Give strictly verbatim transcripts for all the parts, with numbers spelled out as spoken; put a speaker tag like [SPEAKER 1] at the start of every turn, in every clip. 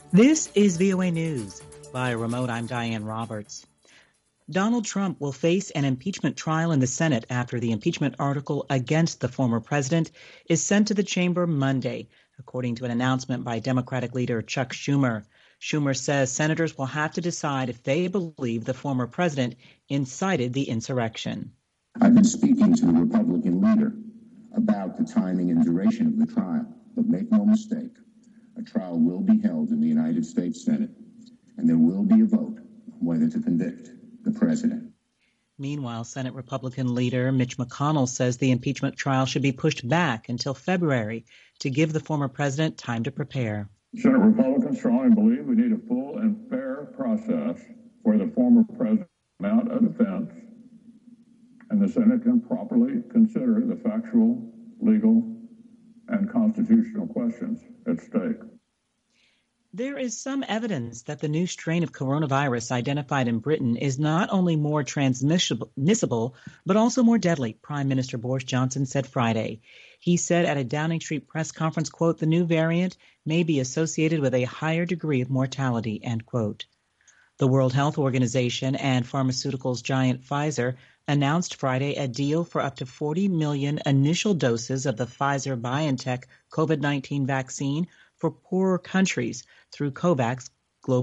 [SPEAKER 1] This is V O A News. By remote, I'm Diane Roberts. Donald Trump will face an impeachment trial in the Senate after the impeachment article against the former president is sent to the chamber Monday, according to an announcement by Democratic leader Chuck Schumer. Schumer says senators will have to decide if they believe the former president incited the insurrection.
[SPEAKER 2] I've been speaking to the Republican leader about the timing and duration of the trial, but make no mistake, a trial will be held in the United States Senate, and there will be a vote on whether to convict the president.
[SPEAKER 1] Meanwhile, Senate Republican leader Mitch McConnell says the impeachment trial should be pushed back until February to give the former president time to prepare.
[SPEAKER 3] Senate Republicans strongly believe we need a full and fair process for the former president to mount a defense, and the Senate can properly consider the factual, legal, and constitutional questions at stake.
[SPEAKER 1] There is some evidence that the new strain of coronavirus identified in Britain is not only more transmissible, but also more deadly, Prime Minister Boris Johnson said Friday. He said at a Downing Street press conference, quote, the new variant may be associated with a higher degree of mortality, end quote. The World Health Organization and pharmaceuticals giant Pfizer announced Friday a deal for up to forty million initial doses of the Pfizer-BioNTech COVID nineteen vaccine for poorer countries through COVAX Global.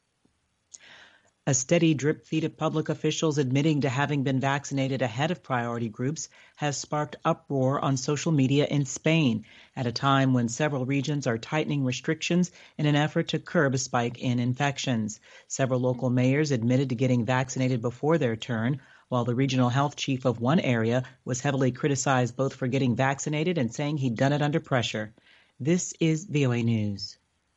[SPEAKER 1] A steady drip feed of public officials admitting to having been vaccinated ahead of priority groups has sparked uproar on social media in Spain at a time when several regions are tightening restrictions in an effort to curb a spike in infections. Several local mayors admitted to getting vaccinated before their turn, while the regional health chief of one area was heavily criticized both for getting vaccinated and saying he'd done it under pressure. This is V O A News.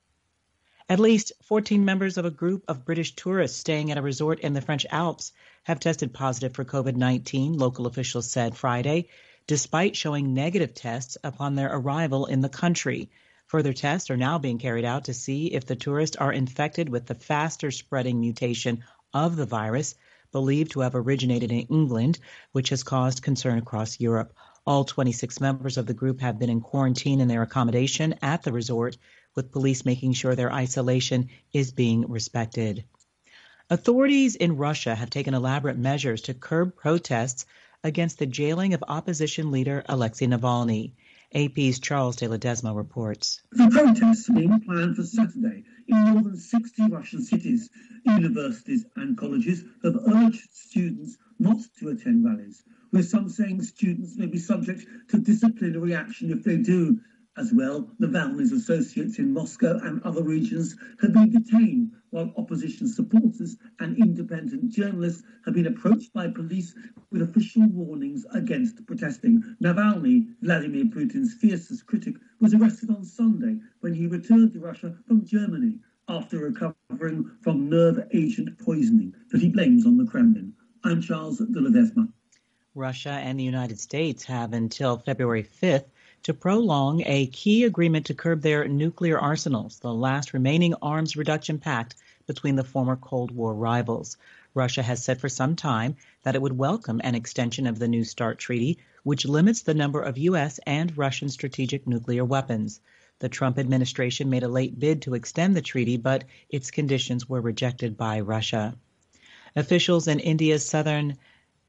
[SPEAKER 1] At least fourteen members of a group of British tourists staying at a resort in the French Alps have tested positive for COVID nineteen, local officials said Friday, despite showing negative tests upon their arrival in the country. Further tests are now being carried out to see if the tourists are infected with the faster spreading mutation of the virus, believed to have originated in England, which has caused concern across Europe. All twenty-six members of the group have been in quarantine in their accommodation at the resort, with police making sure their isolation is being respected. Authorities in Russia have taken elaborate measures to curb protests against the jailing of opposition leader Alexei Navalny. A P's Charles de Ledesma reports.
[SPEAKER 4] The protests are being planned for Saturday in more than sixty Russian cities. Universities and colleges have urged students not to attend rallies, with some saying students may be subject to disciplinary action if they do. As well, Navalny's associates in Moscow and other regions have been detained, while opposition supporters and independent journalists have been approached by police with official warnings against protesting. Navalny, Vladimir Putin's fiercest critic, was arrested on Sunday when he returned to Russia from Germany after recovering from nerve agent poisoning that he blames on the Kremlin. I'm Charles de Ledesma.
[SPEAKER 1] Russia and the United States have until February fifth to prolong a key agreement to curb their nuclear arsenals, the last remaining arms reduction pact between the former Cold War rivals. Russia has said for some time that it would welcome an extension of the New START treaty, which limits the number of U S and Russian strategic nuclear weapons. The Trump administration made a late bid to extend the treaty, but its conditions were rejected by Russia. Officials in India's southern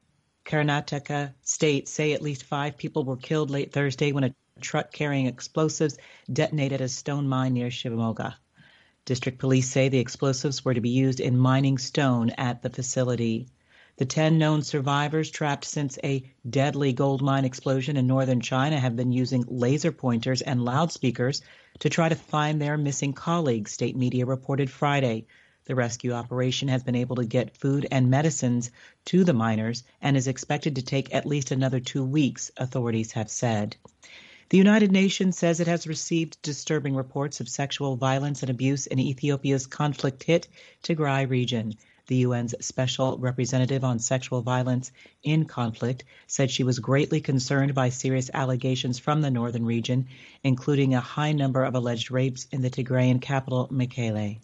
[SPEAKER 1] Karnataka state say at least five people were killed late Thursday when a truck carrying explosives detonated a stone mine near Shivamogga. District police say the explosives were to be used in mining stone at the facility. The ten known survivors trapped since a deadly gold mine explosion in northern China have been using laser pointers and loudspeakers to try to find their missing colleagues, state media reported Friday. The rescue operation has been able to get food and medicines to the miners and is expected to take at least another two weeks, authorities have said. The United Nations says it has received disturbing reports of sexual violence and abuse in Ethiopia's conflict-hit Tigray region. The U N's Special Representative on Sexual Violence in Conflict said she was greatly concerned by serious allegations from the northern region, including a high number of alleged rapes in the Tigrayan capital, Mekelle.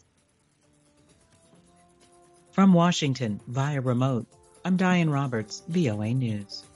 [SPEAKER 1] From Washington, via remote, I'm Diane Roberts, V O A News.